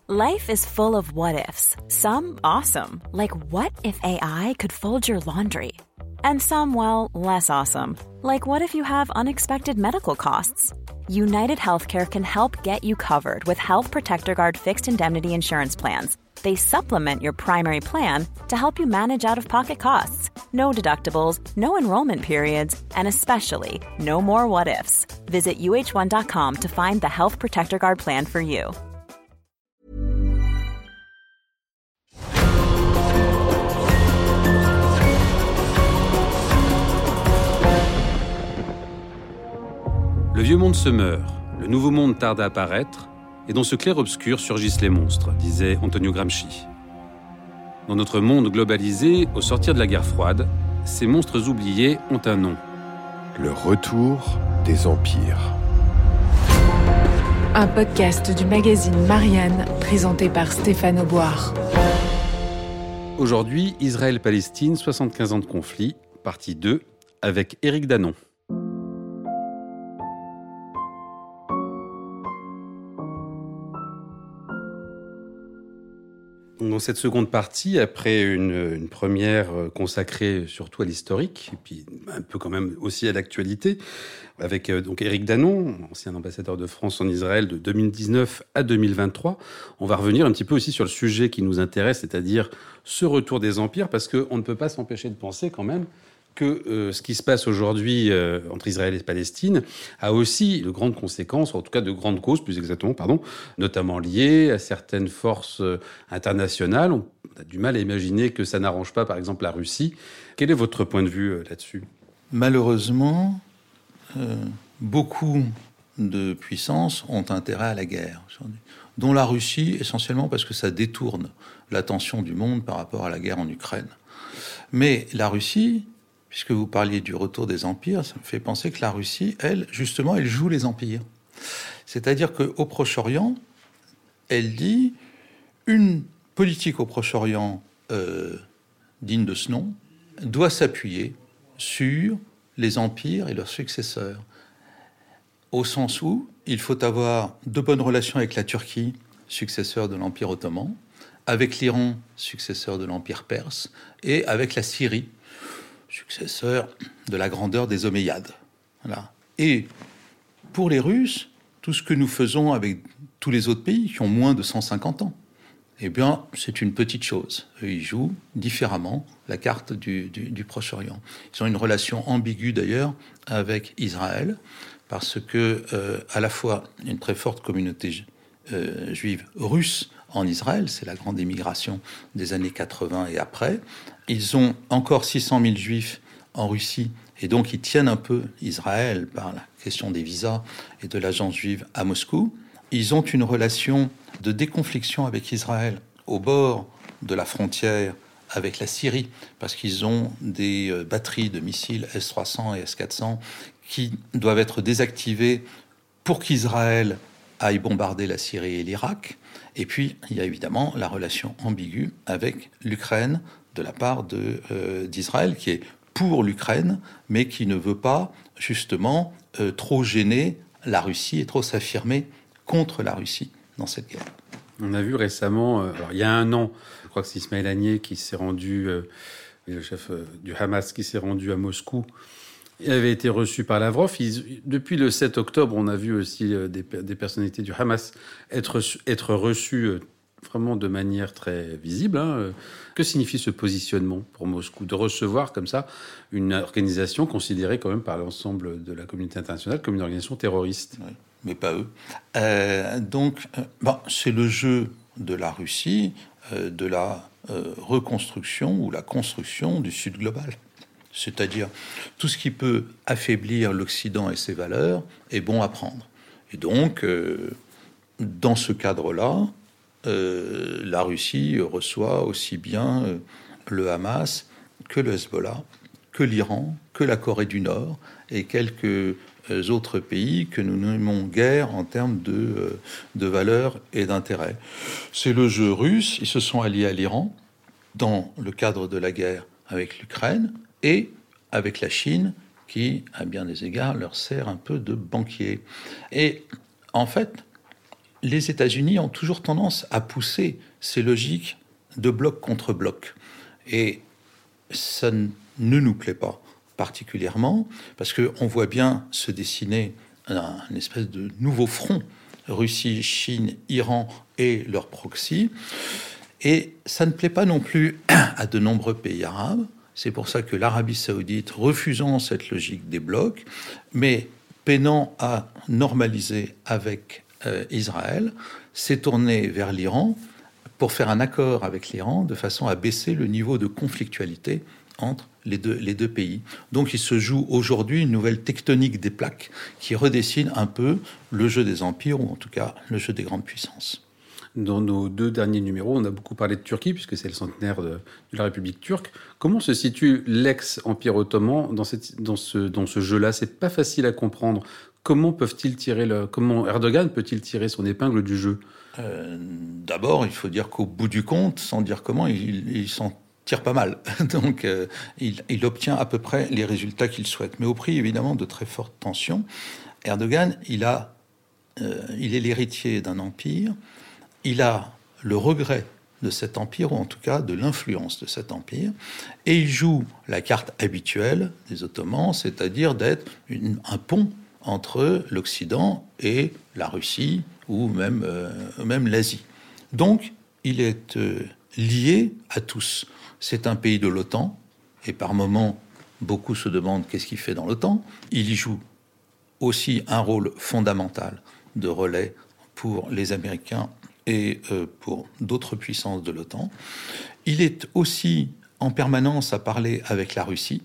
Life is full of what-ifs. Some awesome, like what if AI could fold your laundry? And some, well, less awesome, like what if you have unexpected medical costs? United Healthcare can help get you covered with Health Protector Guard fixed indemnity insurance plans. They supplement your primary plan to help you manage out-of-pocket costs. No deductibles, no enrollment periods, and especially no more what-ifs. Visit uh1.com to find the Health Protector Guard plan for you. Le vieux monde se meurt, le nouveau monde tarde à apparaître, et dans ce clair-obscur surgissent les monstres, disait Antonio Gramsci. Dans notre monde globalisé, au sortir de la guerre froide, ces monstres oubliés ont un nom. Le retour des empires. Un podcast du magazine Marianne, présenté par Stéphane Auboire. Aujourd'hui, Israël-Palestine, 75 ans de conflit, partie 2, avec Éric Danon. Dans cette seconde partie, après une première consacrée surtout à l'historique, et puis un peu quand même aussi à l'actualité, avec donc Éric Danon, ancien ambassadeur de France en Israël de 2019 à 2023, on va revenir un petit peu aussi sur le sujet qui nous intéresse, c'est-à-dire ce retour des empires, parce qu'on ne peut pas s'empêcher de penser quand même que ce qui se passe aujourd'hui entre Israël et Palestine a aussi de grandes conséquences, en tout cas de grandes causes, plus exactement, notamment liées à certaines forces internationales. On a du mal à imaginer que ça n'arrange pas, par exemple, la Russie. Quel est votre point de vue là-dessus ? Malheureusement, beaucoup de puissances ont intérêt à la guerre, dont la Russie, essentiellement parce que ça détourne l'attention du monde par rapport à la guerre en Ukraine. Mais la Russie, puisque vous parliez du retour des empires, ça me fait penser que la Russie, elle, justement, elle joue les empires. C'est-à-dire qu'au Proche-Orient, elle dit une politique au Proche-Orient digne de ce nom doit s'appuyer sur les empires et leurs successeurs. Au sens où il faut avoir de bonnes relations avec la Turquie, successeur de l'Empire ottoman, avec l'Iran, successeur de l'Empire perse, et avec la Syrie, successeur de la grandeur des Omeyyades. Voilà. Et pour les Russes, tout ce que nous faisons avec tous les autres pays qui ont moins de 150 ans, eh bien, c'est une petite chose. Eux, ils jouent différemment la carte du Proche-Orient. Ils ont une relation ambiguë, d'ailleurs, avec Israël, parce que, à la fois, une très forte communauté juive russe en Israël, c'est la grande émigration des années 80 et après. Ils ont encore 600 000 juifs en Russie, et donc ils tiennent un peu Israël par la question des visas et de l'agence juive à Moscou. Ils ont une relation de déconfliction avec Israël au bord de la frontière avec la Syrie, parce qu'ils ont des batteries de missiles S-300 et S-400 qui doivent être désactivées pour qu'Israël aille bombarder la Syrie et l'Irak. Et puis, il y a évidemment la relation ambiguë avec l'Ukraine de la part d'Israël, qui est pour l'Ukraine, mais qui ne veut pas, justement, trop gêner la Russie et trop s'affirmer contre la Russie dans cette guerre. On a vu récemment, alors il y a un an, je crois que c'est Ismaël Haniyeh qui s'est rendu, le chef du Hamas, qui s'est rendu à Moscou. Il avait été reçu par Lavrov. Depuis le 7 octobre, on a vu aussi des personnalités du Hamas être reçues vraiment de manière très visible. Que signifie ce positionnement pour Moscou, de recevoir comme ça une organisation considérée quand même par l'ensemble de la communauté internationale comme une organisation terroriste ? Oui, mais pas eux. C'est le jeu de la Russie, de la reconstruction ou la construction du Sud global. C'est-à-dire, tout ce qui peut affaiblir l'Occident et ses valeurs est bon à prendre. Et donc, dans ce cadre-là, la Russie reçoit aussi bien le Hamas que le Hezbollah, que l'Iran, que la Corée du Nord et quelques autres pays que nous nommons guère en termes de valeurs et d'intérêts. C'est le jeu russe. Ils se sont alliés à l'Iran dans le cadre de la guerre avec l'Ukraine et avec la Chine qui, à bien des égards, leur sert un peu de banquier. Et en fait, les États-Unis ont toujours tendance à pousser ces logiques de bloc contre bloc. Et ça ne nous plaît pas particulièrement, parce qu'on voit bien se dessiner une espèce de nouveau front, Russie, Chine, Iran et leurs proxys. Et ça ne plaît pas non plus à de nombreux pays arabes. C'est pour ça que l'Arabie saoudite, refusant cette logique des blocs, mais peinant à normaliser avec Israël, s'est tourné vers l'Iran pour faire un accord avec l'Iran de façon à baisser le niveau de conflictualité entre les deux pays. Donc il se joue aujourd'hui une nouvelle tectonique des plaques qui redessine un peu le jeu des empires, ou en tout cas le jeu des grandes puissances. Dans nos 2 derniers numéros, on a beaucoup parlé de Turquie, puisque c'est le centenaire de la République turque. Comment se situe l'ex-empire ottoman dans ce jeu-là ? C'est pas facile à comprendre. Comment Erdogan peut-il tirer son épingle du jeu ? D'abord, il faut dire qu'au bout du compte, sans dire comment, il s'en tire pas mal. Donc, il obtient à peu près les résultats qu'il souhaite. Mais au prix, évidemment, de très fortes tensions. Erdogan, il est l'héritier d'un empire. Il a le regret de cet empire, ou en tout cas de l'influence de cet empire, et il joue la carte habituelle des Ottomans, c'est-à-dire d'être un pont entre l'Occident et la Russie, ou même l'Asie. Donc, il est lié à tous. C'est un pays de l'OTAN, et par moments, beaucoup se demandent qu'est-ce qu'il fait dans l'OTAN. Il y joue aussi un rôle fondamental de relais pour les Américains et pour d'autres puissances de l'OTAN. Il est aussi en permanence à parler avec la Russie.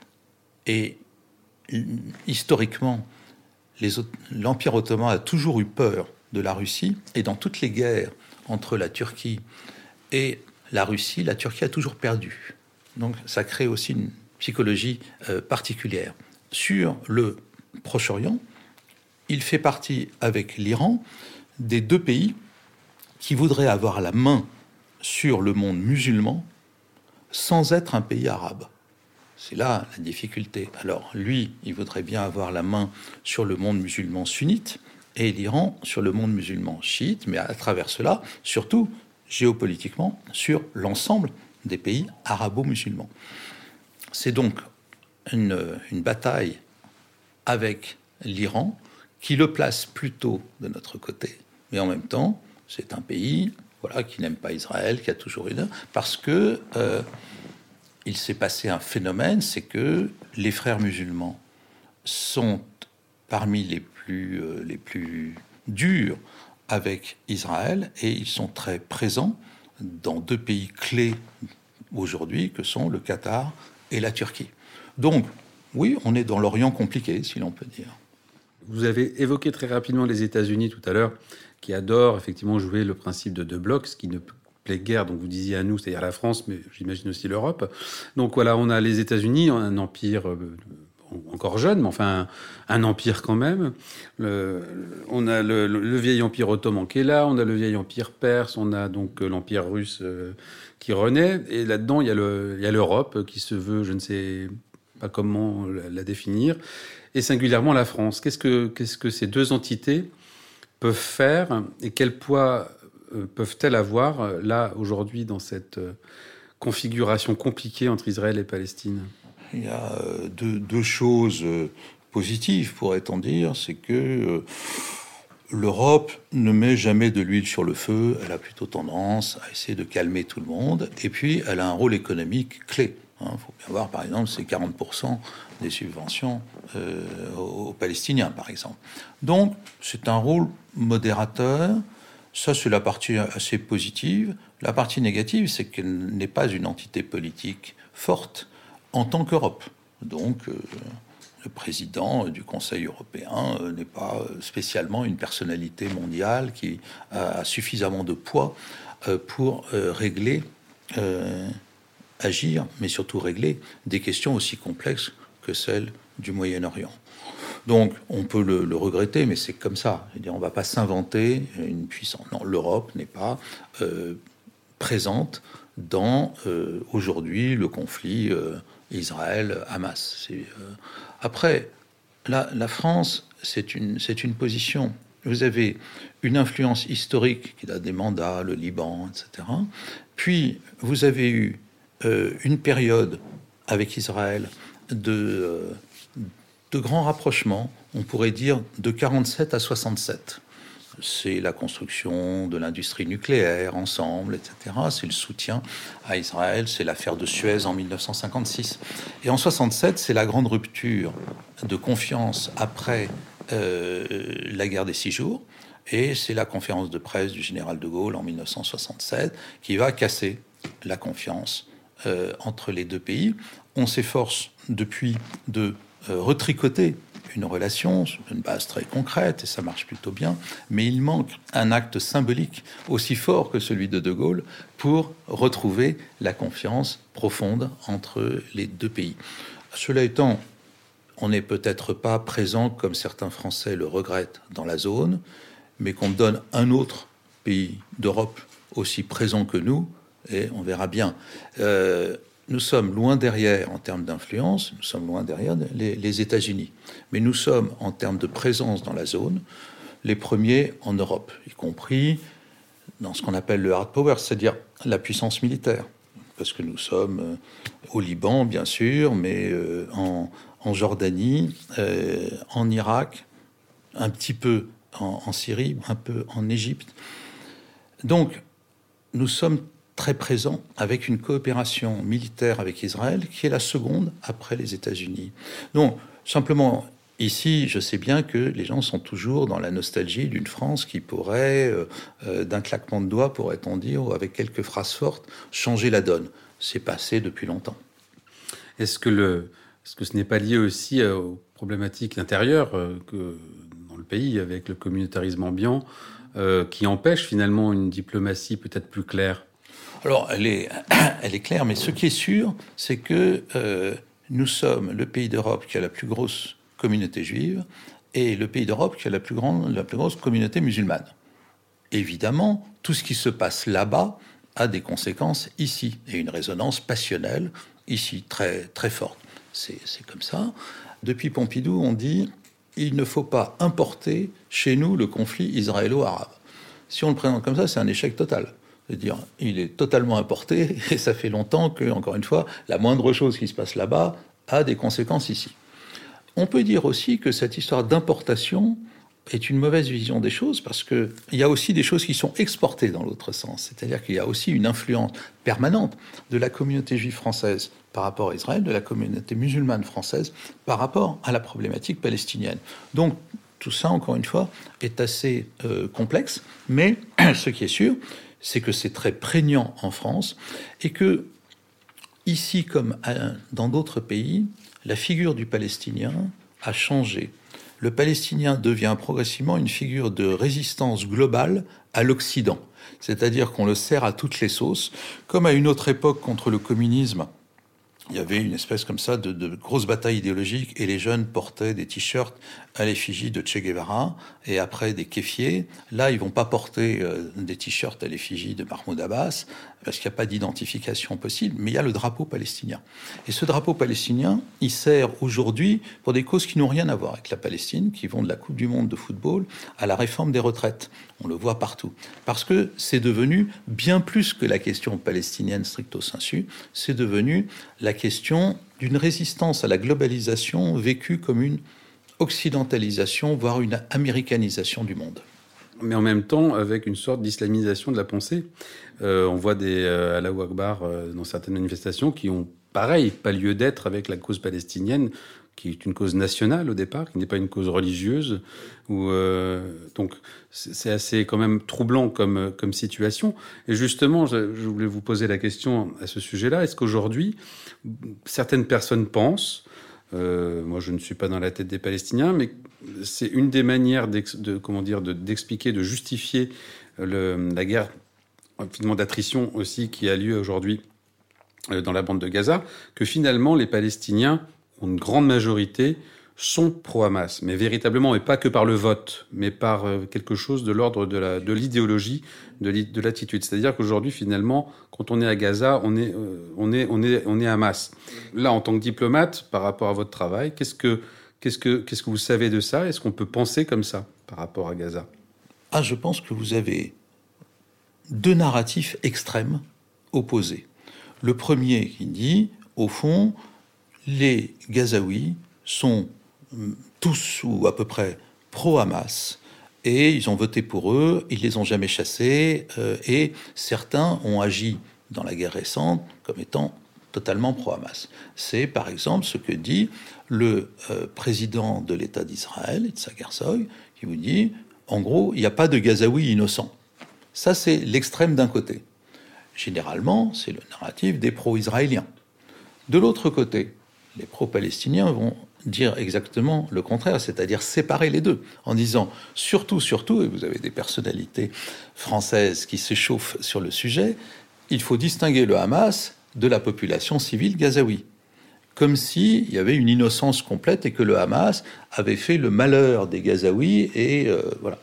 Et historiquement, l'Empire ottoman a toujours eu peur de la Russie. Et dans toutes les guerres entre la Turquie et la Russie, la Turquie a toujours perdu. Donc ça crée aussi une psychologie particulière. Sur le Proche-Orient, il fait partie avec l'Iran des 2 pays qui voudrait avoir la main sur le monde musulman sans être un pays arabe. C'est là la difficulté. Alors lui, il voudrait bien avoir la main sur le monde musulman sunnite et l'Iran sur le monde musulman chiite, mais à travers cela, surtout géopolitiquement, sur l'ensemble des pays arabo-musulmans. C'est donc une bataille avec l'Iran qui le place plutôt de notre côté, mais en même temps, c'est un pays qui n'aime pas Israël, qui a toujours une... Parce que il s'est passé un phénomène, c'est que les frères musulmans sont parmi les plus durs avec Israël, et ils sont très présents dans 2 pays clés aujourd'hui, que sont le Qatar et la Turquie. Donc, oui, on est dans l'Orient compliqué, si l'on peut dire. Vous avez évoqué très rapidement les États-Unis tout à l'heure, qui adorent effectivement jouer le principe de 2 blocs, ce qui ne plaît guère, donc vous disiez à nous, c'est-à-dire la France, mais j'imagine aussi l'Europe. Donc voilà, on a les États-Unis, un empire encore jeune, mais enfin un empire quand même. On a le vieil empire ottoman qui est là, on a le vieil empire perse, on a donc l'empire russe qui renaît, et là-dedans il y a l'Europe qui se veut, je ne sais pas comment la définir, et singulièrement la France. Qu'est-ce que ces 2 entités peuvent faire, et quel poids peuvent-elles avoir là aujourd'hui dans cette configuration compliquée entre Israël et Palestine ? Il y a deux choses positives, pourrait-on dire. C'est que l'Europe ne met jamais de l'huile sur le feu. Elle a plutôt tendance à essayer de calmer tout le monde. Et puis, elle a un rôle économique clé. Il faut bien voir, par exemple, c'est 40% des subventions aux Palestiniens, par exemple. Donc, c'est un rôle modérateur. Ça, c'est la partie assez positive. La partie négative, c'est qu'elle n'est pas une entité politique forte en tant qu'Europe. Donc, le président du Conseil européen n'est pas spécialement une personnalité mondiale qui a suffisamment de poids pour agir, mais surtout régler des questions aussi complexes que celles du Moyen-Orient. Donc, on peut le regretter, mais c'est comme ça. On ne va pas s'inventer une puissance. Non, l'Europe n'est pas présente dans, aujourd'hui, le conflit Israël-Hamas. Après, la France, c'est une position vous avez une influence historique qui date des mandats, le Liban, etc. Puis, vous avez eu une période avec Israël de grands rapprochements, on pourrait dire de 47 à 67. C'est la construction de l'industrie nucléaire ensemble, etc. C'est le soutien à Israël, c'est l'affaire de Suez en 1956. Et en 67, c'est la grande rupture de confiance après la guerre des 6 jours. Et c'est la conférence de presse du général de Gaulle en 1967 qui va casser la confiance entre les deux pays. On s'efforce depuis de retricoter une relation sur une base très concrète, et ça marche plutôt bien, mais il manque un acte symbolique aussi fort que celui de De Gaulle pour retrouver la confiance profonde entre les deux pays. Cela étant, on n'est peut-être pas présent, comme certains Français le regrettent, dans la zone, mais qu'on donne un autre pays d'Europe aussi présent que nous, et on verra bien. Nous sommes loin derrière en termes d'influence, nous sommes loin derrière les États-Unis. Mais nous sommes, en termes de présence dans la zone, les premiers en Europe, y compris dans ce qu'on appelle le hard power, c'est-à-dire la puissance militaire. Parce que nous sommes au Liban, bien sûr, mais en Jordanie, en Irak, un petit peu en Syrie, un peu en Égypte. Donc, nous sommes très présent avec une coopération militaire avec Israël qui est la seconde après les États-Unis. Donc, simplement, ici, je sais bien que les gens sont toujours dans la nostalgie d'une France qui pourrait, d'un claquement de doigts, pourrait-on dire, ou avec quelques phrases fortes, changer la donne. C'est passé depuis longtemps. Est-ce que ce n'est pas lié aussi aux problématiques intérieures que dans le pays, avec le communautarisme ambiant, qui empêche finalement une diplomatie peut-être plus claire ? Alors, elle est claire, mais ce qui est sûr, c'est que nous sommes le pays d'Europe qui a la plus grosse communauté juive et le pays d'Europe qui a la plus grosse communauté musulmane. Évidemment, tout ce qui se passe là-bas a des conséquences ici et une résonance passionnelle ici très, très forte. C'est comme ça. Depuis Pompidou, on dit il ne faut pas importer chez nous le conflit israélo-arabe. Si on le présente comme ça, c'est un échec total. C'est-à-dire, il est totalement importé, et ça fait longtemps que, encore une fois, la moindre chose qui se passe là-bas a des conséquences ici. On peut dire aussi que cette histoire d'importation est une mauvaise vision des choses, parce qu'il y a aussi des choses qui sont exportées dans l'autre sens. C'est-à-dire qu'il y a aussi une influence permanente de la communauté juive française par rapport à Israël, de la communauté musulmane française par rapport à la problématique palestinienne. Donc, tout ça, encore une fois, est assez complexe, mais ce qui est sûr, c'est que c'est très prégnant en France et que, ici comme dans d'autres pays, la figure du Palestinien a changé. Le Palestinien devient progressivement une figure de résistance globale à l'Occident. C'est-à-dire qu'on le sert à toutes les sauces, comme à une autre époque contre le communisme. Il y avait une espèce comme ça de grosse bataille idéologique et les jeunes portaient des t-shirts à l'effigie de Che Guevara et après des kéfiers. Là, ils vont pas porter des t-shirts à l'effigie de Mahmoud Abbas parce qu'il n'y a pas d'identification possible, mais il y a le drapeau palestinien. Et ce drapeau palestinien, il sert aujourd'hui pour des causes qui n'ont rien à voir avec la Palestine, qui vont de la Coupe du Monde de football à la réforme des retraites. On le voit partout. Parce que c'est devenu bien plus que la question palestinienne stricto sensu, c'est devenu la question d'une résistance à la globalisation vécue comme une occidentalisation, voire une américanisation du monde. Mais en même temps, avec une sorte d'islamisation de la pensée. On voit des Allahu Akbar dans certaines manifestations qui ont, pareil, pas lieu d'être avec la cause palestinienne, qui est une cause nationale au départ, qui n'est pas une cause religieuse. Donc, c'est assez quand même troublant comme situation. Et justement, je voulais vous poser la question à ce sujet-là. Est-ce qu'aujourd'hui, certaines personnes pensent, moi je ne suis pas dans la tête des Palestiniens, mais c'est une des manières d'expliquer, de justifier la guerre, finalement d'attrition aussi, qui a lieu aujourd'hui dans la bande de Gaza, que finalement les Palestiniens, ont une grande majorité, sont pro-Hamas, mais véritablement, et pas que par le vote, mais par quelque chose de l'ordre de l'idéologie, de l'attitude. C'est-à-dire qu'aujourd'hui, finalement, quand on est à Gaza, on est Hamas. Là, en tant que diplomate, par rapport à votre travail, qu'est-ce que vous savez de ça ? Est-ce qu'on peut penser comme ça ? par rapport à Gaza? Je pense que vous avez deux narratifs extrêmes opposés. Le premier qui dit, au fond, les Gazaouis sont tous ou à peu près pro-Hamas et ils ont voté pour eux, ils les ont jamais chassés et certains ont agi dans la guerre récente comme étant totalement pro-Hamas. C'est par exemple ce que dit le président de l'État d'Israël, Yitzhak Herzog, qui vous dit, en gros, il n'y a pas de Gazaouis innocents. Ça, c'est l'extrême d'un côté. Généralement, c'est le narratif des pro-israéliens. De l'autre côté, les pro-palestiniens vont dire exactement le contraire, c'est-à-dire séparer les deux, en disant surtout, et vous avez des personnalités françaises qui s'échauffent sur le sujet, il faut distinguer le Hamas de la population civile gazaoui. Comme s'il y avait une innocence complète et que le Hamas avait fait le malheur des Gazaouis et voilà.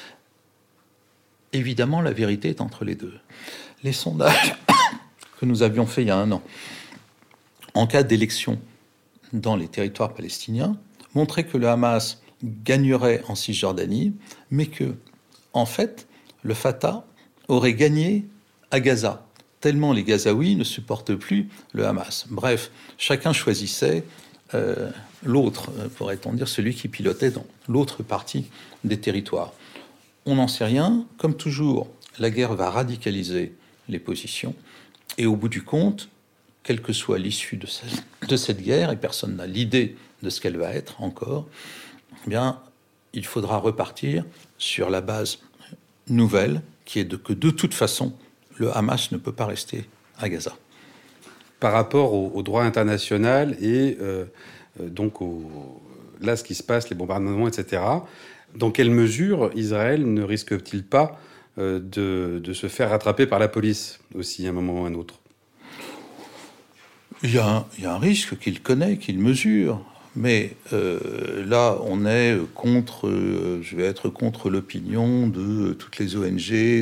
Évidemment, la vérité est entre les deux. Les sondages que nous avions faits il y a 1 an, en cas d'élection dans les territoires palestiniens, montraient que le Hamas gagnerait en Cisjordanie, mais que, en fait, le Fatah aurait gagné à Gaza, tellement les Gazaouis ne supportent plus le Hamas. Bref, chacun choisissait l'autre, pourrait-on dire, celui qui pilotait dans l'autre partie des territoires. On n'en sait rien. Comme toujours, la guerre va radicaliser les positions. Et au bout du compte, quelle que soit l'issue de cette guerre, et personne n'a l'idée de ce qu'elle va être encore, eh bien, il faudra repartir sur la base nouvelle, qui est que de toute façon, le Hamas ne peut pas rester à Gaza. Par rapport au droit international et donc là, ce qui se passe, les bombardements, etc., dans quelle mesure Israël ne risque-t-il pas de se faire rattraper par la police aussi, à un moment ou à un autre? Il y a un risque qu'il connaît, qu'il mesure. Mais là, on est je vais être contre l'opinion de toutes les ONG,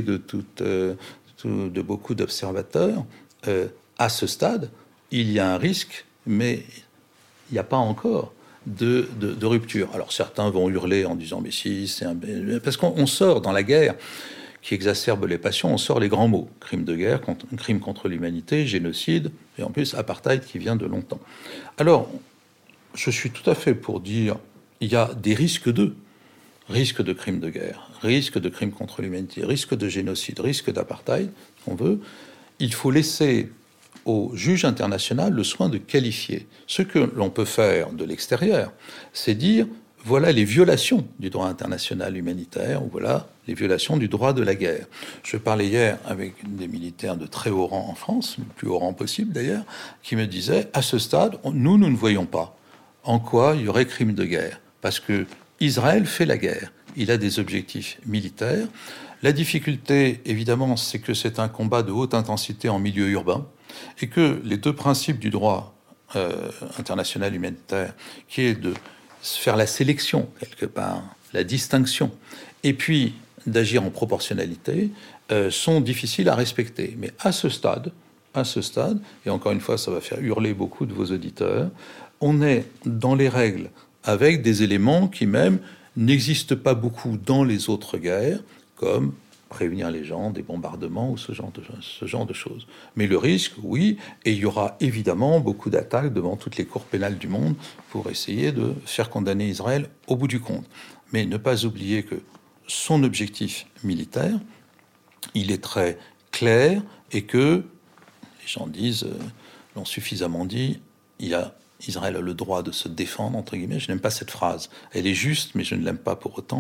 de beaucoup d'observateurs. À ce stade, il y a un risque, mais il n'y a pas encore de rupture. Alors certains vont hurler en disant « mais si, c'est un... » Parce qu'on sort dans la guerre qui exacerbe les passions, on sort les grands mots. Crime de guerre, crime contre l'humanité, génocide, et en plus apartheid qui vient de longtemps. Alors, je suis tout à fait pour dire il y a des risques risque de crimes de guerre, risque de crimes contre l'humanité, risque de génocide, risque d'apartheid, on veut. Il faut laisser au juge international le soin de qualifier. Ce que l'on peut faire de l'extérieur, c'est dire voilà les violations du droit international humanitaire, ou voilà les violations du droit de la guerre. Je parlais hier avec des militaires de très haut rang en France, le plus haut rang possible d'ailleurs, qui me disaient à ce stade, nous ne voyons pas en quoi il y aurait crime de guerre, parce que Israël fait la guerre, il a des objectifs militaires. La difficulté, évidemment, c'est que c'est un combat de haute intensité en milieu urbain, et que les deux principes du droit international humanitaire, qui est de faire la sélection, quelque part, la distinction, et puis d'agir en proportionnalité, sont difficiles à respecter. Mais à ce stade, et encore une fois, ça va faire hurler beaucoup de vos auditeurs, on est dans les règles avec des éléments qui même n'existent pas beaucoup dans les autres guerres, comme prévenir les gens des bombardements ou ce genre de choses. Mais le risque, oui, et il y aura évidemment beaucoup d'attaques devant toutes les cours pénales du monde pour essayer de faire condamner Israël au bout du compte. Mais ne pas oublier que son objectif militaire, il est très clair et que, les gens l'ont suffisamment dit, Israël a le droit de se défendre, entre guillemets. Je n'aime pas cette phrase. Elle est juste, mais je ne l'aime pas pour autant.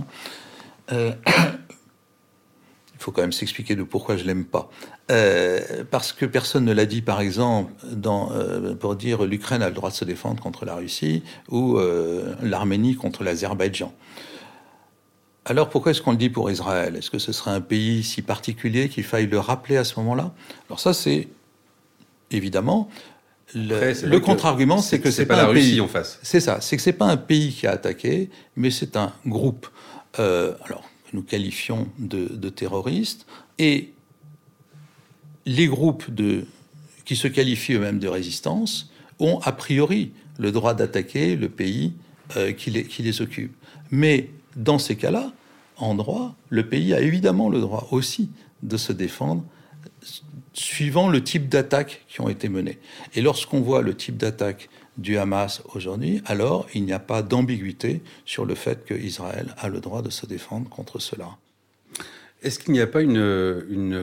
Il faut quand même s'expliquer de pourquoi je l'aime pas. Parce que personne ne l'a dit, par exemple, pour dire l'Ukraine a le droit de se défendre contre la Russie ou l'Arménie contre l'Azerbaïdjan. Alors pourquoi est-ce qu'on le dit pour Israël? Est-ce que ce serait un pays si particulier qu'il faille le rappeler à ce moment-là? Alors ça, c'est évidemment... Le contre-argument, c'est que c'est pas la Russie pays en face. C'est ça, c'est que c'est pas un pays qui a attaqué, mais c'est un groupe. Alors que nous qualifions de terroristes, et les groupes qui se qualifient eux-mêmes de résistance ont a priori le droit d'attaquer le pays qui les occupe. Mais dans ces cas-là, en droit, le pays a évidemment le droit aussi de se défendre suivant le type d'attaques qui ont été menées. Et lorsqu'on voit le type d'attaque du Hamas aujourd'hui, alors il n'y a pas d'ambiguïté sur le fait qu'Israël a le droit de se défendre contre cela. Est-ce qu'il n'y a pas une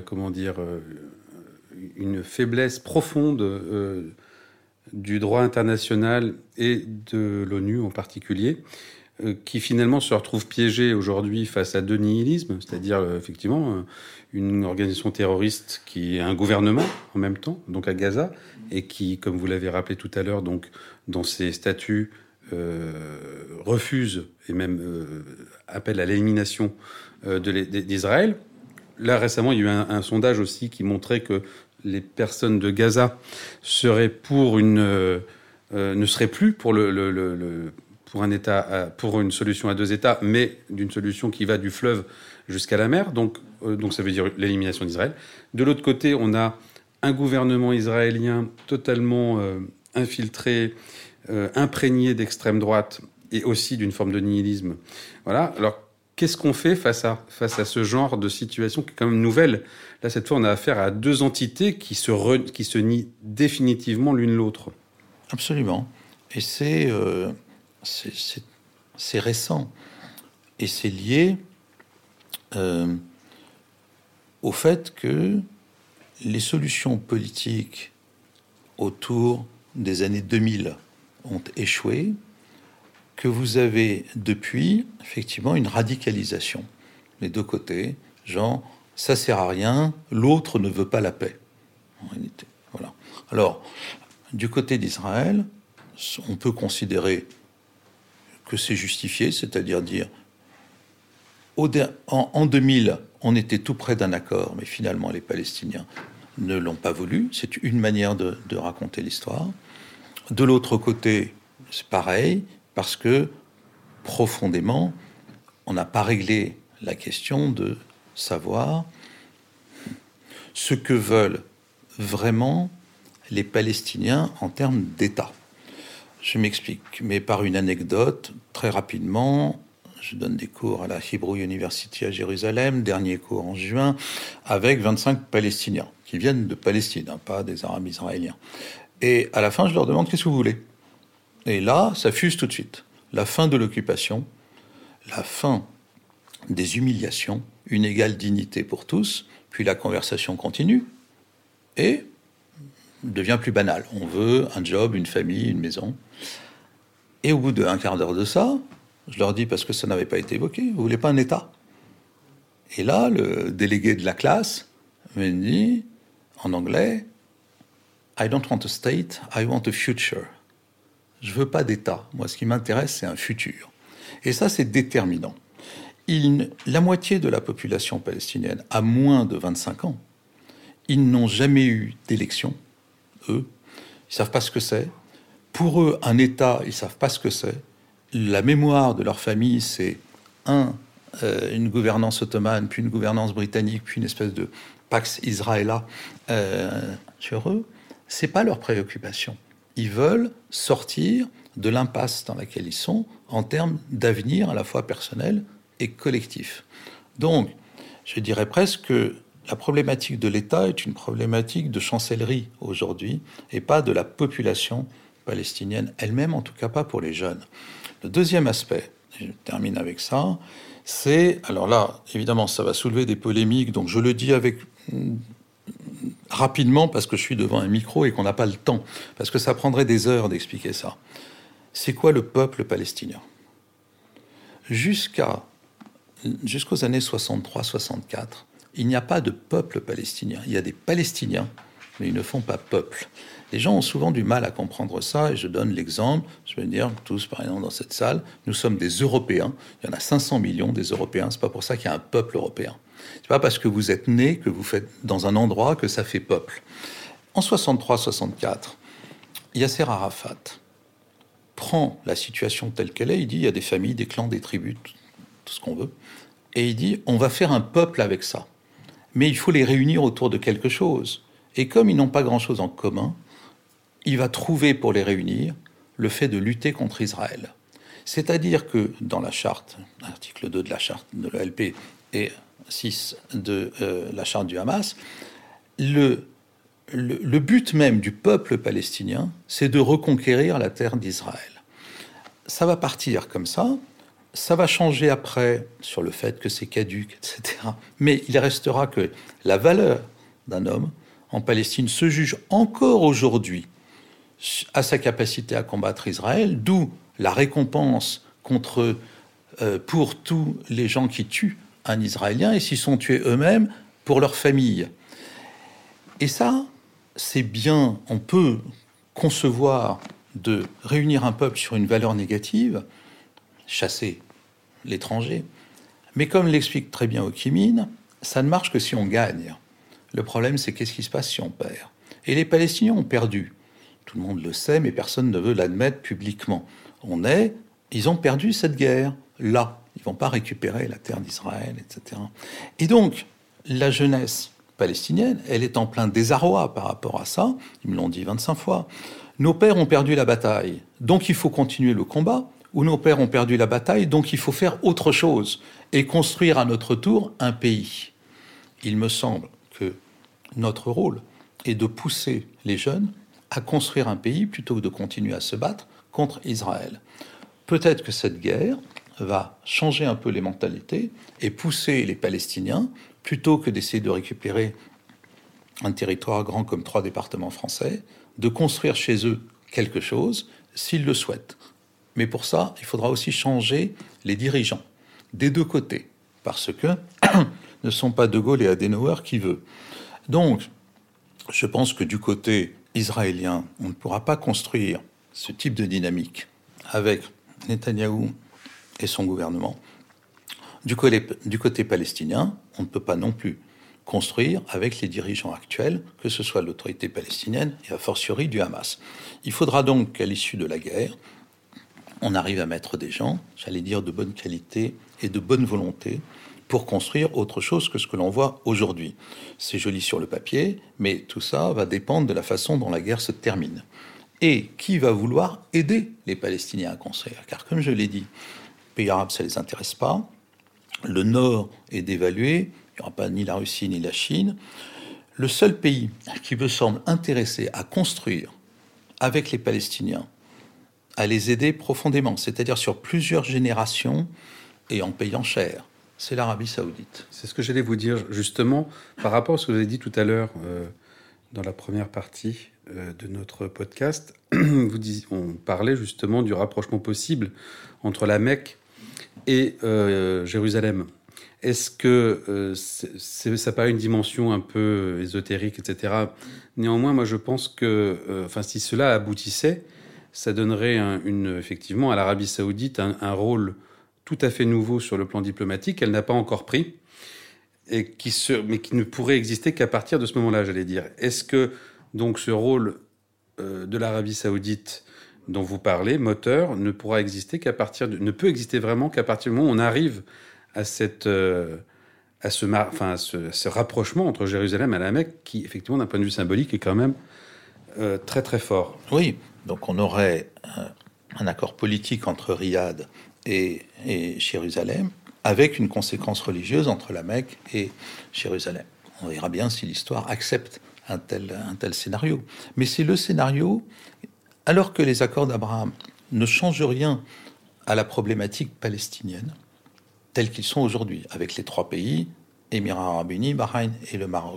faiblesse profonde du droit international et de l'ONU en particulier, qui finalement se retrouve piégé aujourd'hui face à deux nihilismes, c'est-à-dire effectivement une organisation terroriste qui est un gouvernement en même temps, donc à Gaza, et qui, comme vous l'avez rappelé tout à l'heure, donc dans ses statuts refuse et même appelle à l'élimination d'Israël. Là récemment, il y a eu un sondage aussi qui montrait que les personnes de Gaza seraient ne seraient plus pour pour un État, pour une solution à deux États, mais d'une solution qui va du fleuve jusqu'à la mer. Donc ça veut dire l'élimination d'Israël. De l'autre côté, on a un gouvernement israélien totalement infiltré, imprégné d'extrême droite et aussi d'une forme de nihilisme. Voilà. Alors, qu'est-ce qu'on fait face à ce genre de situation qui est quand même nouvelle ? Là, cette fois, on a affaire à deux entités qui se nient définitivement l'une l'autre. Absolument. Et c'est récent. Et c'est lié au fait que les solutions politiques autour des années 2000 ont échoué, que vous avez depuis, effectivement, une radicalisation. Les deux côtés, genre, ça sert à rien, l'autre ne veut pas la paix. En réalité, voilà. Alors, du côté d'Israël, on peut considérer que c'est justifié, c'est-à-dire dire, en 2000, on était tout près d'un accord, mais finalement, les Palestiniens ne l'ont pas voulu. C'est une manière de raconter l'histoire. De l'autre côté, c'est pareil, parce que, profondément, on n'a pas réglé la question de savoir ce que veulent vraiment les Palestiniens en termes d'État. Je m'explique, mais par une anecdote, très rapidement. Je donne des cours à la Hebrew University à Jérusalem, dernier cours en juin, avec 25 Palestiniens, qui viennent de Palestine, pas des Arabes israéliens. Et à la fin, je leur demande « Qu'est-ce que vous voulez ?» Et là, ça fuse tout de suite. La fin de l'occupation, la fin des humiliations, une égale dignité pour tous, puis la conversation continue et devient plus banale. On veut un job, une famille, une maison. Et au bout d'un quart d'heure de ça, je leur dis, parce que ça n'avait pas été évoqué, vous voulez pas un État ? Et là, le délégué de la classe me dit, en anglais, I don't want a state, I want a future. Je veux pas d'État. Moi, ce qui m'intéresse, c'est un futur. Et ça, c'est déterminant. La moitié de la population palestinienne a moins de 25 ans. Ils n'ont jamais eu d'élection, eux. Ils savent pas ce que c'est. Pour eux, un État, ils savent pas ce que c'est. La mémoire de leur famille, c'est une gouvernance ottomane, puis une gouvernance britannique, puis une espèce de Pax Israëla sur eux. C'est pas leur préoccupation. Ils veulent sortir de l'impasse dans laquelle ils sont en termes d'avenir à la fois personnel et collectif. Donc, je dirais presque que la problématique de l'État est une problématique de chancellerie aujourd'hui et pas de la population palestinienne elle-même, en tout cas pas pour les jeunes. Le deuxième aspect, et je termine avec ça, c'est, alors là, évidemment, ça va soulever des polémiques, donc je le dis rapidement parce que je suis devant un micro et qu'on n'a pas le temps, parce que ça prendrait des heures d'expliquer ça. C'est quoi le peuple palestinien ? Jusqu'aux années 63-64, il n'y a pas de peuple palestinien. Il y a des Palestiniens, mais ils ne font pas peuple. Les gens ont souvent du mal à comprendre ça, et je donne l'exemple, je vais dire, tous par exemple dans cette salle, nous sommes des Européens, il y en a 500 millions des Européens, c'est pas pour ça qu'il y a un peuple européen. C'est pas parce que vous êtes né, que vous faites dans un endroit, que ça fait peuple. En 63-64, Yasser Arafat prend la situation telle qu'elle est, il dit, il y a des familles, des clans, des tribus, tout ce qu'on veut, et il dit, on va faire un peuple avec ça. Mais il faut les réunir autour de quelque chose. Et comme ils n'ont pas grand-chose en commun, il va trouver pour les réunir le fait de lutter contre Israël. C'est-à-dire que dans la charte, article 2 de la charte de l'OLP et 6 de la charte du Hamas, le but même du peuple palestinien, c'est de reconquérir la terre d'Israël. Ça va partir comme ça. Ça va changer après sur le fait que c'est caduc, etc. Mais il restera que la valeur d'un homme en Palestine se juge encore aujourd'hui à sa capacité à combattre Israël, d'où la récompense pour tous les gens qui tuent un Israélien et s'ils sont tués eux-mêmes pour leur famille. Et ça, c'est bien, on peut concevoir de réunir un peuple sur une valeur négative, chasser l'étranger. Mais comme l'explique très bien Ho Chi Minh, ça ne marche que si on gagne. Le problème, c'est qu'est-ce qui se passe si on perd. Et les Palestiniens ont perdu. Tout le monde le sait, mais personne ne veut l'admettre publiquement. Ils ont perdu cette guerre, là. Ils ne vont pas récupérer la terre d'Israël, etc. Et donc, la jeunesse palestinienne, elle est en plein désarroi par rapport à ça. Ils me l'ont dit 25 fois. Nos pères ont perdu la bataille, donc il faut continuer le combat. Ou nos pères ont perdu la bataille, donc il faut faire autre chose et construire à notre tour un pays. Il me semble que notre rôle est de pousser les jeunes à construire un pays plutôt que de continuer à se battre contre Israël. Peut-être que cette guerre va changer un peu les mentalités et pousser les Palestiniens, plutôt que d'essayer de récupérer un territoire grand comme 3 départements français, de construire chez eux quelque chose s'ils le souhaitent. Mais pour ça, il faudra aussi changer les dirigeants des deux côtés, parce que ne sont pas De Gaulle et Adenauer qui veulent. Donc, je pense que du côté israélien, on ne pourra pas construire ce type de dynamique avec Netanyahou et son gouvernement. Du côté palestinien, on ne peut pas non plus construire avec les dirigeants actuels, que ce soit l'autorité palestinienne et a fortiori du Hamas. Il faudra donc qu'à l'issue de la guerre, on arrive à mettre des gens, j'allais dire de bonne qualité et de bonne volonté, pour construire autre chose que ce que l'on voit aujourd'hui. C'est joli sur le papier, mais tout ça va dépendre de la façon dont la guerre se termine. Et qui va vouloir aider les Palestiniens à construire ? Car comme je l'ai dit, les pays arabes, ça ne les intéresse pas. Le Nord est dévalué, il n'y aura pas ni la Russie ni la Chine. Le seul pays qui me semble intéressé à construire avec les Palestiniens, à les aider profondément, c'est-à-dire sur plusieurs générations et en payant cher, c'est l'Arabie Saoudite. C'est ce que j'allais vous dire, justement, par rapport à ce que vous avez dit tout à l'heure dans la première partie de notre podcast. On parlait justement du rapprochement possible entre la Mecque et Jérusalem. Est-ce que ça paraît une dimension un peu ésotérique, etc. Néanmoins, moi, je pense que si cela aboutissait, ça donnerait effectivement à l'Arabie Saoudite un rôle tout à fait nouveau sur le plan diplomatique, qu'elle n'a pas encore pris, mais qui ne pourrait exister qu'à partir de ce moment-là, j'allais dire. Est-ce que donc ce rôle de l'Arabie Saoudite dont vous parlez, moteur, ne peut exister vraiment qu'à partir du moment où on arrive à ce rapprochement entre Jérusalem et la Mecque, qui effectivement, d'un point de vue symbolique, est quand même très très fort. Oui, donc on aurait un accord politique entre Riyad et Jérusalem, avec une conséquence religieuse entre la Mecque et Jérusalem. On verra bien si l'histoire accepte un tel scénario. Mais c'est le scénario, alors que les accords d'Abraham ne changent rien à la problématique palestinienne, tels qu'ils sont aujourd'hui, avec les 3 pays, Émirats arabes unis, Bahreïn et le Maroc.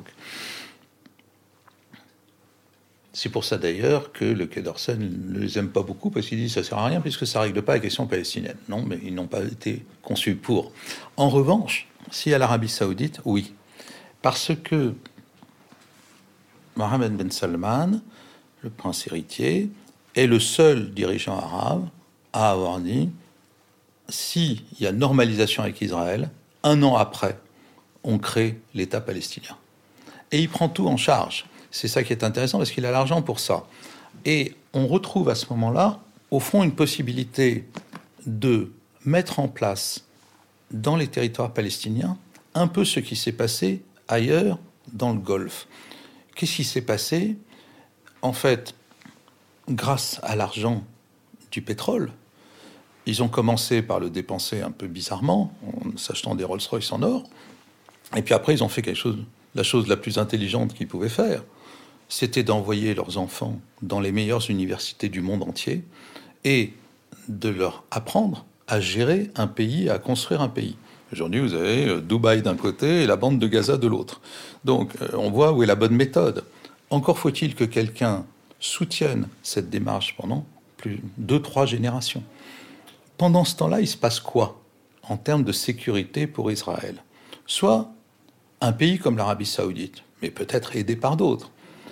C'est pour ça d'ailleurs que le Quai d'Orsay ne les aime pas beaucoup, parce qu'il dit que ça ne sert à rien puisque ça ne règle pas la question palestinienne. Non, mais ils n'ont pas été conçus pour. En revanche, si à l'Arabie Saoudite, oui. Parce que Mohammed Ben Salman, le prince héritier, est le seul dirigeant arabe à avoir dit s'il y a normalisation avec Israël, 1 an après, on crée l'État palestinien. Et il prend tout en charge. C'est ça qui est intéressant, parce qu'il a l'argent pour ça. Et on retrouve à ce moment-là, au fond, une possibilité de mettre en place, dans les territoires palestiniens, un peu ce qui s'est passé ailleurs dans le Golfe. Qu'est-ce qui s'est passé ? En fait, grâce à l'argent du pétrole, Ils ont commencé par le dépenser un peu bizarrement, en s'achetant des Rolls-Royce en or. Et puis après, ils ont fait la chose la plus intelligente qu'ils pouvaient faire. C'était d'envoyer leurs enfants dans les meilleures universités du monde entier et de leur apprendre à gérer un pays, à construire un pays. Aujourd'hui, vous avez Dubaï d'un côté et la bande de Gaza de l'autre. Donc, on voit où est la bonne méthode. Encore faut-il que quelqu'un soutienne cette démarche pendant 2-3 générations. Pendant ce temps-là, il se passe quoi en termes de sécurité pour Israël? Soit un pays comme l'Arabie Saoudite, mais peut-être aidé par d'autres,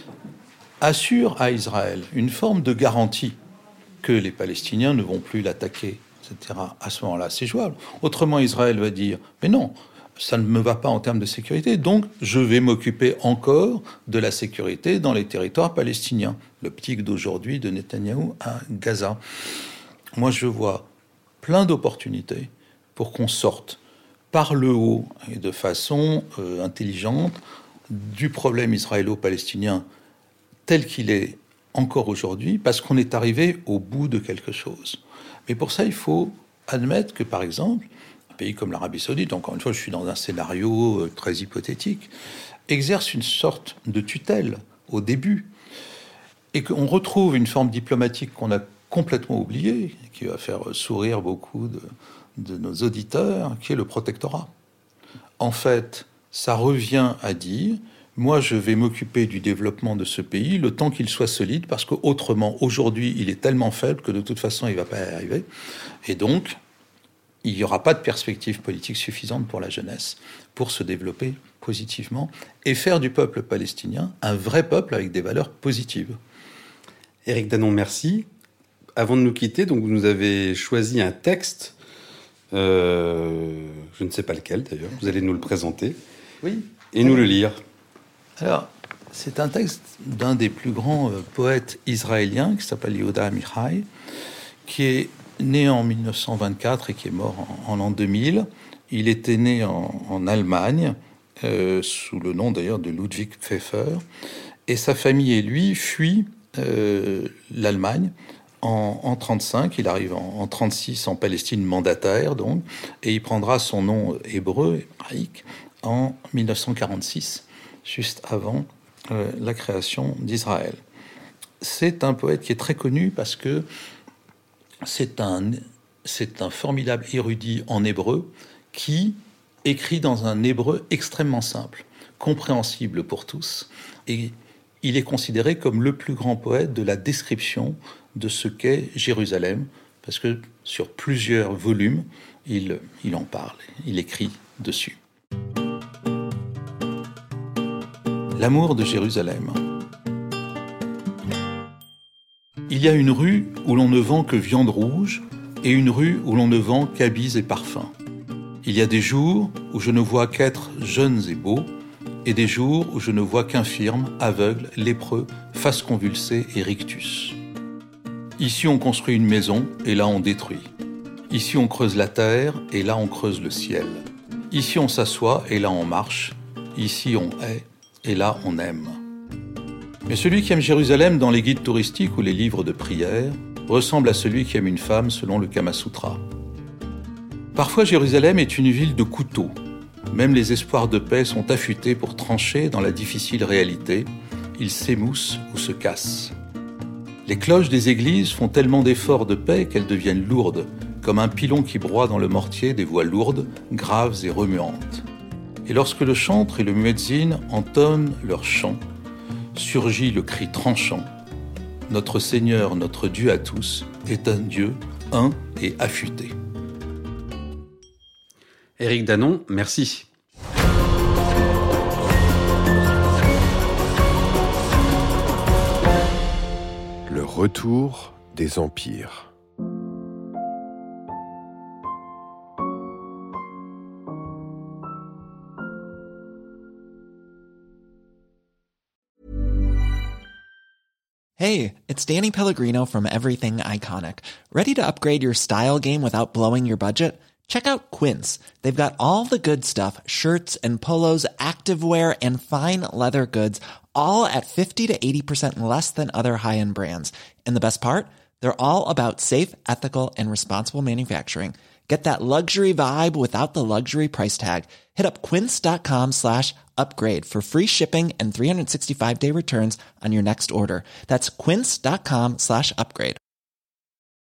assure à Israël une forme de garantie que les Palestiniens ne vont plus l'attaquer, etc. À ce moment-là, c'est jouable. Autrement, Israël va dire « Mais non, ça ne me va pas en termes de sécurité, donc je vais m'occuper encore de la sécurité dans les territoires palestiniens. » L'optique d'aujourd'hui de Netanyahou à Gaza. Moi, je vois plein d'opportunités pour qu'on sorte par le haut et de façon intelligente du problème israélo-palestinien tel qu'il est encore aujourd'hui, parce qu'on est arrivé au bout de quelque chose. Mais pour ça, il faut admettre que, par exemple, un pays comme l'Arabie Saoudite, encore une fois, je suis dans un scénario très hypothétique, exerce une sorte de tutelle au début, et qu'on retrouve une forme diplomatique qu'on a complètement oubliée, qui va faire sourire beaucoup de nos auditeurs, qui est le protectorat. En fait, ça revient à dire... Moi, je vais m'occuper du développement de ce pays le temps qu'il soit solide, parce qu'autrement, aujourd'hui, il est tellement faible que de toute façon, il ne va pas y arriver. Et donc, il n'y aura pas de perspective politique suffisante pour la jeunesse pour se développer positivement et faire du peuple palestinien un vrai peuple avec des valeurs positives. Éric Danon, merci. Avant de nous quitter, donc vous nous avez choisi un texte, je ne sais pas lequel d'ailleurs, vous allez nous le présenter, oui. Et nous le lire. Alors, c'est un texte d'un des plus grands poètes israéliens qui s'appelle Yehuda Amichai, qui est né en 1924 et qui est mort en l'an 2000. Il était né en Allemagne, sous le nom d'ailleurs de Ludwig Pfeffer, et sa famille et lui fuient l'Allemagne en 1935. Il arrive en 1936 en Palestine mandataire, donc, et il prendra son nom hébreu, hébraïque, en 1946. Juste avant la création d'Israël. C'est un poète qui est très connu parce que c'est un formidable érudit en hébreu qui écrit dans un hébreu extrêmement simple, compréhensible pour tous, et il est considéré comme le plus grand poète de la description de ce qu'est Jérusalem, parce que sur plusieurs volumes, il en parle, il écrit dessus. L'amour de Jérusalem. Il y a une rue où l'on ne vend que viande rouge et une rue où l'on ne vend qu'habits et parfums. Il y a des jours où je ne vois qu'êtres jeunes et beaux et des jours où je ne vois qu'infirmes, aveugles, lépreux, faces convulsées et rictus. Ici on construit une maison et là on détruit. Ici on creuse la terre et là on creuse le ciel. Ici on s'assoit et là on marche. Ici on hait et là, on aime. Mais celui qui aime Jérusalem dans les guides touristiques ou les livres de prière ressemble à celui qui aime une femme selon le Kama Sutra. Parfois, Jérusalem est une ville de couteaux. Même les espoirs de paix sont affûtés pour trancher dans la difficile réalité. Ils s'émoussent ou se cassent. Les cloches des églises font tellement d'efforts de paix qu'elles deviennent lourdes, comme un pilon qui broie dans le mortier des voix lourdes, graves et remuantes. Et lorsque le chantre et le muezzin entonnent leur chant, surgit le cri tranchant. Notre Seigneur, notre Dieu à tous, est un Dieu, un et affûté. Éric Danon, merci. Le retour des empires. Hey, it's Danny Pellegrino from Everything Iconic. Ready to upgrade your style game without blowing your budget? Check out Quince. They've got all the good stuff, shirts and polos, activewear, and fine leather goods, all at 50 to 80% less than other high-end brands. And the best part? They're all about safe, ethical, and responsible manufacturing. Get that luxury vibe without the luxury price tag. Hit up quince.com/upgrade for free shipping and 365-day returns on your next order. That's quince.com/upgrade.